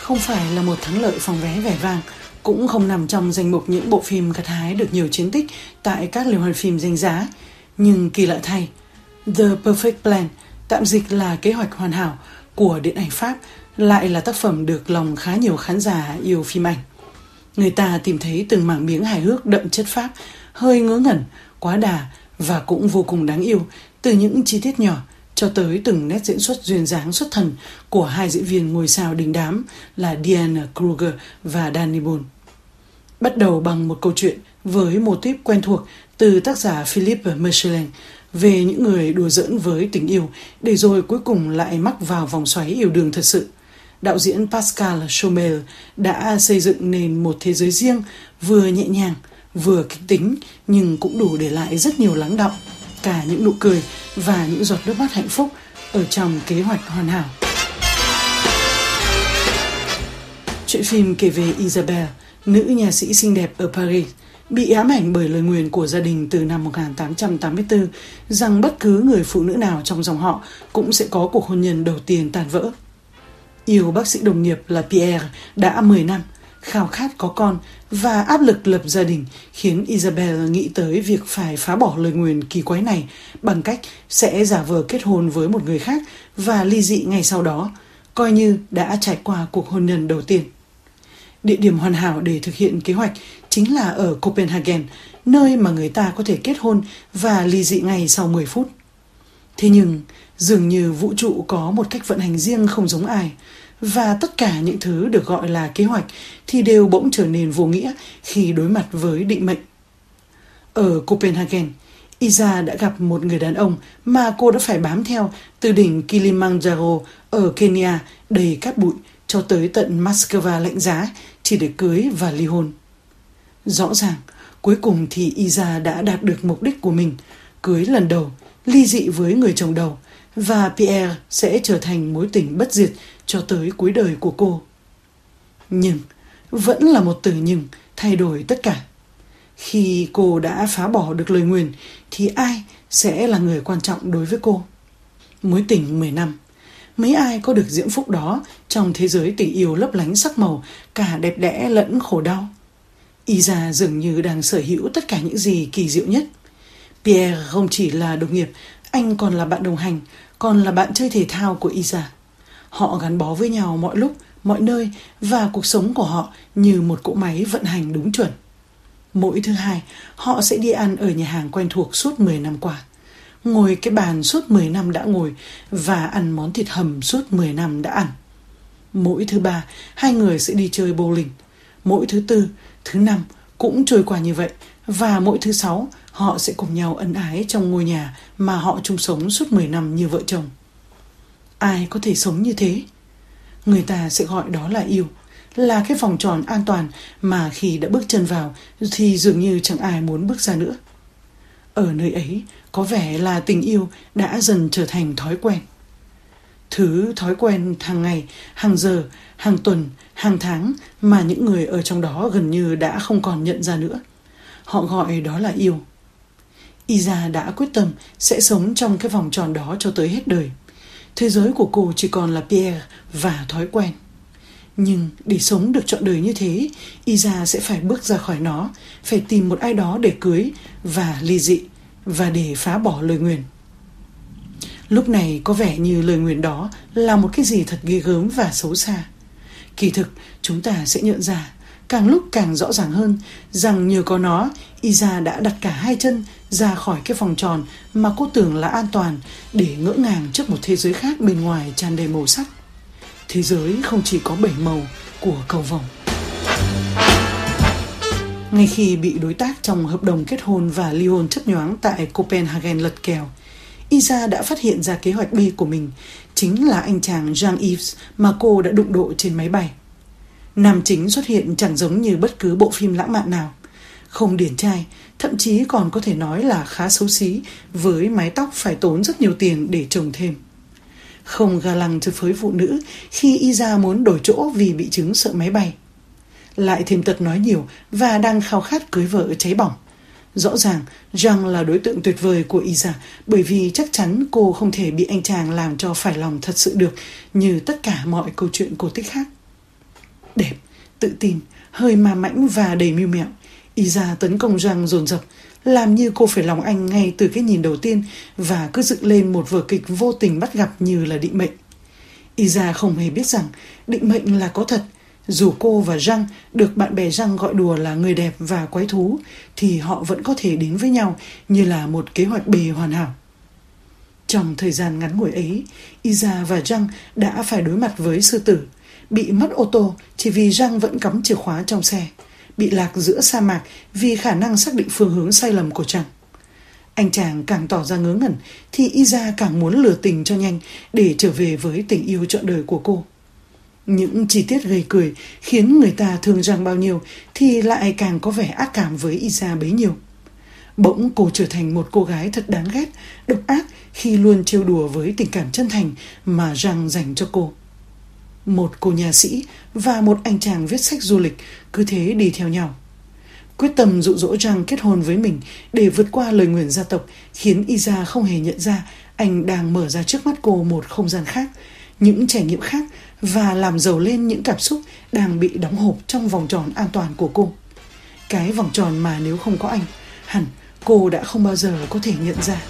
không phải là một thắng lợi phòng vé vẻ vang, cũng không nằm trong danh mục những bộ phim gặt hái được nhiều chiến tích tại các liên hoan phim danh giá. Nhưng kỳ lạ thay, The Perfect Plan, tạm dịch là kế hoạch hoàn hảo của điện ảnh Pháp, lại là tác phẩm được lòng khá nhiều khán giả yêu phim ảnh. Người ta tìm thấy từng mảng miếng hài hước đậm chất Pháp, hơi ngớ ngẩn, quá đà và cũng vô cùng đáng yêu, từ những chi tiết nhỏ cho tới từng nét diễn xuất duyên dáng xuất thần của hai diễn viên ngôi sao đình đám là Diane Kruger và Danny Boone. Bắt đầu bằng một câu chuyện với mô típ quen thuộc từ tác giả Philippe Michelin về những người đùa giỡn với tình yêu để rồi cuối cùng lại mắc vào vòng xoáy yêu đương thật sự. Đạo diễn Pascal Chaumel đã xây dựng nên một thế giới riêng vừa nhẹ nhàng, vừa kịch tính nhưng cũng đủ để lại rất nhiều lắng đọng, cả những nụ cười và những giọt nước mắt hạnh phúc ở trong kế hoạch hoàn hảo. Chuyện phim kể về Isabelle, nữ nha sĩ xinh đẹp ở Paris, bị ám ảnh bởi lời nguyền của gia đình từ năm 1884 rằng bất cứ người phụ nữ nào trong dòng họ cũng sẽ có cuộc hôn nhân đầu tiên tan vỡ. Yêu bác sĩ đồng nghiệp là Pierre đã 10 năm, khao khát có con và áp lực lập gia đình khiến Isabelle nghĩ tới việc phải phá bỏ lời nguyền kỳ quái này bằng cách sẽ giả vờ kết hôn với một người khác và ly dị ngay sau đó, coi như đã trải qua cuộc hôn nhân đầu tiên. Địa điểm hoàn hảo để thực hiện kế hoạch chính là ở Copenhagen, nơi mà người ta có thể kết hôn và ly dị ngay sau 10 phút. Thế nhưng, dường như vũ trụ có một cách vận hành riêng không giống ai, và tất cả những thứ được gọi là kế hoạch thì đều bỗng trở nên vô nghĩa khi đối mặt với định mệnh. Ở Copenhagen, Isa đã gặp một người đàn ông mà cô đã phải bám theo từ đỉnh Kilimanjaro ở Kenya đầy cát bụi cho tới tận Moscow lạnh giá chỉ để cưới và ly hôn. Rõ ràng, cuối cùng thì Isa đã đạt được mục đích của mình, cưới lần đầu, ly dị với người chồng đầu, và Pierre sẽ trở thành mối tình bất diệt cho tới cuối đời của cô. Nhưng, vẫn là một từ nhưng thay đổi tất cả. Khi cô đã phá bỏ được lời nguyền thì ai sẽ là người quan trọng đối với cô? Mối tình 10 năm. Mấy ai có được diễm phúc đó trong thế giới tình yêu lấp lánh sắc màu, cả đẹp đẽ lẫn khổ đau? Isa dường như đang sở hữu tất cả những gì kỳ diệu nhất. Pierre không chỉ là đồng nghiệp, anh còn là bạn đồng hành, còn là bạn chơi thể thao của Isa. Họ gắn bó với nhau mọi lúc, mọi nơi và cuộc sống của họ như một cỗ máy vận hành đúng chuẩn. Mỗi thứ Hai, họ sẽ đi ăn ở nhà hàng quen thuộc suốt 10 năm qua. Ngồi cái bàn suốt 10 năm đã ngồi và ăn món thịt hầm suốt 10 năm đã ăn. Mỗi thứ Ba, hai người sẽ đi chơi bowling. Mỗi thứ Tư, thứ Năm cũng trôi qua như vậy. Và mỗi thứ Sáu, họ sẽ cùng nhau ân ái trong ngôi nhà mà họ chung sống suốt 10 năm như vợ chồng. Ai có thể sống như thế? Người ta sẽ gọi đó là yêu, là cái vòng tròn an toàn mà khi đã bước chân vào thì dường như chẳng ai muốn bước ra nữa. Ở nơi ấy, có vẻ là tình yêu đã dần trở thành thói quen. Thứ thói quen hàng ngày, hàng giờ, hàng tuần, hàng tháng mà những người ở trong đó gần như đã không còn nhận ra nữa. Họ gọi đó là yêu. Isa đã quyết tâm sẽ sống trong cái vòng tròn đó cho tới hết đời. Thế giới của cô chỉ còn là Pierre và thói quen. Nhưng để sống được trọn đời như thế, Isa sẽ phải bước ra khỏi nó, phải tìm một ai đó để cưới và ly dị, và để phá bỏ lời nguyền. Lúc này có vẻ như lời nguyền đó là một cái gì thật ghê gớm và xấu xa. Kỳ thực, chúng ta sẽ nhận ra, càng lúc càng rõ ràng hơn, rằng nhờ có nó, Isa đã đặt cả hai chân ra khỏi cái vòng tròn mà cô tưởng là an toàn để ngỡ ngàng trước một thế giới khác bên ngoài tràn đầy màu sắc. Thế giới không chỉ có 7 màu của cầu vồng. Ngay khi bị đối tác trong hợp đồng kết hôn và ly hôn chấp nhoáng tại Copenhagen lật kèo, Isa đã phát hiện ra kế hoạch B của mình, chính là anh chàng Jean-Yves mà cô đã đụng độ trên máy bay. Nam chính xuất hiện chẳng giống như bất cứ bộ phim lãng mạn nào. Không điển trai, thậm chí còn có thể nói là khá xấu xí, với mái tóc phải tốn rất nhiều tiền để trồng thêm. Không ga lăng cho phới phụ nữ khi Isa muốn đổi chỗ vì bị chứng sợ máy bay. Lại thêm tật nói nhiều và đang khao khát cưới vợ cháy bỏng. Rõ ràng Jean là đối tượng tuyệt vời của Isa, bởi vì chắc chắn cô không thể bị anh chàng làm cho phải lòng thật sự được như tất cả mọi câu chuyện cổ tích khác. đẹp, tự tin, hơi ma mãnh và đầy mưu mẹo. Isa tấn công Jean dồn dập, làm như cô phải lòng anh ngay từ cái nhìn đầu tiên và cứ dựng lên một vở kịch vô tình bắt gặp như là định mệnh. Isa không hề biết rằng định mệnh là có thật. Dù cô và Jean được bạn bè Jean gọi đùa là người đẹp và quái thú, thì họ vẫn có thể đến với nhau như là một kế hoạch B hoàn hảo. Trong thời gian ngắn ngủi ấy, Isa và Jean đã phải đối mặt với sư tử, bị mất ô tô chỉ vì Jean vẫn cắm chìa khóa trong xe, bị lạc giữa sa mạc vì khả năng xác định phương hướng sai lầm của chàng. Anh chàng càng tỏ ra ngớ ngẩn thì Isa càng muốn lừa tình cho nhanh để trở về với tình yêu trọn đời của cô. Những chi tiết gây cười khiến người ta thương Jean bao nhiêu thì lại càng có vẻ ác cảm với Isa bấy nhiêu. Bỗng cô trở thành một cô gái thật đáng ghét, độc ác khi luôn trêu đùa với tình cảm chân thành mà Jean dành cho cô. Một cô nhà sĩ và một anh chàng viết sách du lịch cứ thế đi theo nhau. Quyết tâm dụ dỗ Jean kết hôn với mình để vượt qua lời nguyền gia tộc khiến Isa không hề nhận ra anh đang mở ra trước mắt cô một không gian khác, những trải nghiệm khác và làm giàu lên những cảm xúc đang bị đóng hộp trong vòng tròn an toàn của cô. Cái vòng tròn mà nếu không có anh, hẳn cô đã không bao giờ có thể nhận ra.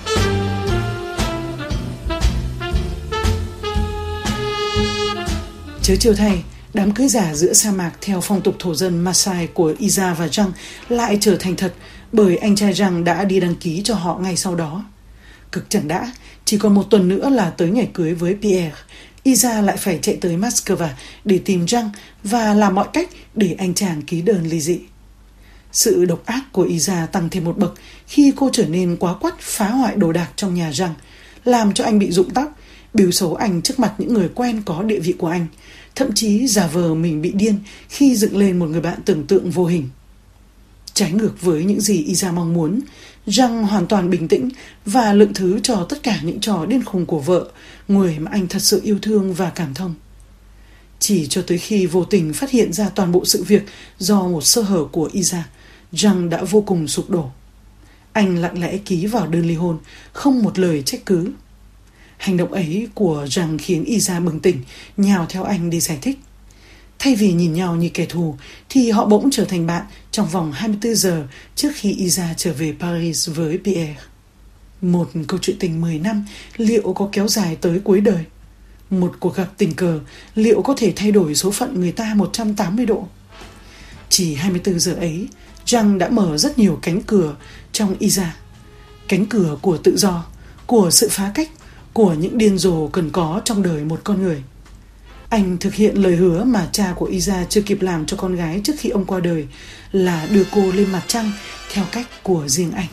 Chớ trêu thay, đám cưới giả giữa sa mạc theo phong tục thổ dân Maasai của Isa và Jean lại trở thành thật bởi anh trai Jean đã đi đăng ký cho họ ngay sau đó. Cực chẳng đã, chỉ còn một tuần nữa là tới ngày cưới với Pierre, Isa lại phải chạy tới Moscow để tìm Jean và làm mọi cách để anh chàng ký đơn ly dị. Sự độc ác của Isa tăng thêm một bậc khi cô trở nên quá quắt phá hoại đồ đạc trong nhà Jean, làm cho anh bị rụng tóc, bêu xấu anh trước mặt những người quen có địa vị của anh, thậm chí giả vờ mình bị điên khi dựng lên một người bạn tưởng tượng vô hình. Trái ngược với những gì Isa mong muốn, Jean hoàn toàn bình tĩnh và lượng thứ cho tất cả những trò điên khùng của vợ, người mà anh thật sự yêu thương và cảm thông. Chỉ cho tới khi vô tình phát hiện ra toàn bộ sự việc do một sơ hở của Isa, Jean đã vô cùng sụp đổ. Anh lặng lẽ ký vào đơn ly hôn, không một lời trách cứ. Hành động ấy của Jean khiến Isa bừng tỉnh, nhào theo anh đi giải thích. Thay vì nhìn nhau như kẻ thù, thì họ bỗng trở thành bạn trong vòng 24 giờ trước khi Isa trở về Paris với Pierre. Một câu chuyện tình 10 năm liệu có kéo dài tới cuối đời? Một cuộc gặp tình cờ liệu có thể thay đổi số phận người ta 180 độ? Chỉ 24 giờ ấy, Jean đã mở rất nhiều cánh cửa trong Isa. Cánh cửa của tự do, của sự phá cách, của những điên rồ cần có trong đời một con người. Anh thực hiện lời hứa mà cha của Isa chưa kịp làm cho con gái trước khi ông qua đời, là đưa cô lên mặt trăng theo cách của riêng anh.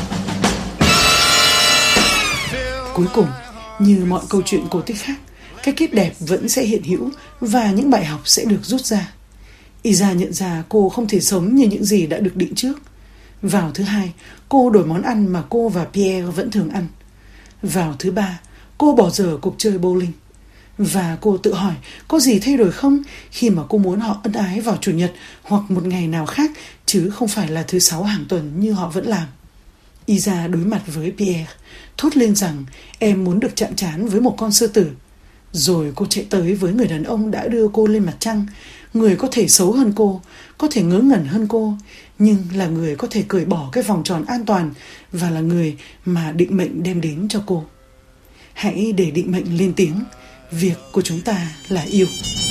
Cuối cùng, như mọi câu chuyện cổ tích khác, cái kết đẹp vẫn sẽ hiện hữu và những bài học sẽ được rút ra. Isa nhận ra cô không thể sống như những gì đã được định trước. Vào thứ hai, cô đổi món ăn mà cô và Pierre vẫn thường ăn. Vào thứ ba, cô bỏ dở cuộc chơi bowling. Và cô tự hỏi có gì thay đổi không khi mà cô muốn họ ân ái vào Chủ nhật hoặc một ngày nào khác, chứ không phải là thứ Sáu hàng tuần như họ vẫn làm. Isa đối mặt với Pierre, thốt lên rằng em muốn được chạm trán với một con sư tử. Rồi cô chạy tới với người đàn ông đã đưa cô lên mặt trăng, người có thể xấu hơn cô, có thể ngớ ngẩn hơn cô, nhưng là người có thể cởi bỏ cái vòng tròn an toàn và là người mà định mệnh đem đến cho cô. Hãy để định mệnh lên tiếng. Việc của chúng ta là yêu.